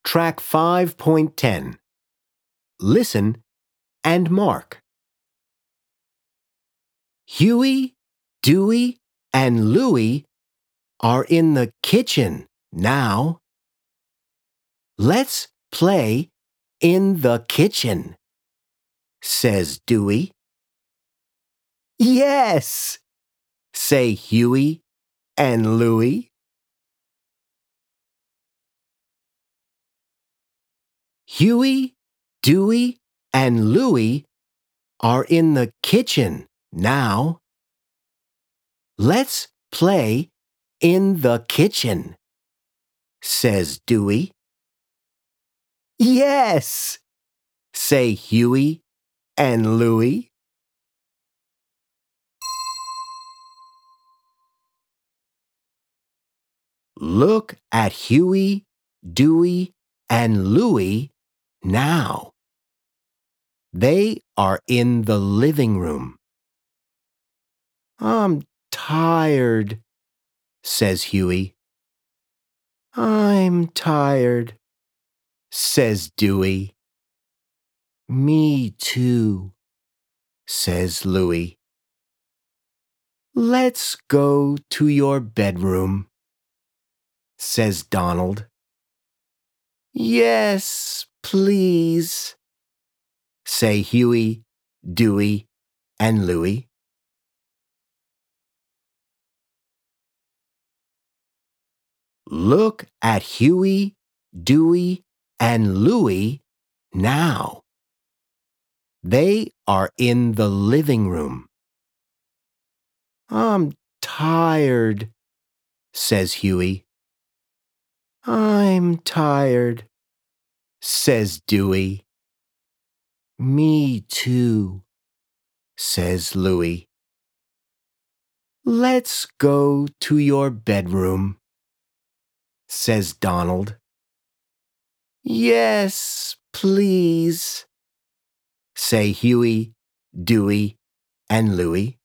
Track 5.10. Listen and mark. Huey, Dewey, and Louie are in the kitchen now. Let's play in the kitchen, says Dewey. Yes, say Huey and Louie. Huey, Dewey, and Louie are in the kitchen now. Let's play in the kitchen, says Dewey. Yes, say Huey and Louie. Look at Huey, Dewey, and Louie now. They are in the living room. I'm tired, says Huey. I'm tired, says Dewey. Me too, says Louie. Let's go to your bedroom, says Donald. Yes, please, say Huey, Dewey, and Louie. Look at Huey, Dewey, and Louie now. They are in the living room. I'm tired, says Huey. I'm tired, says Dewey. Me too, says Louie. Let's go to your bedroom, says Donald. Yes, please, say Huey, Dewey, and Louie.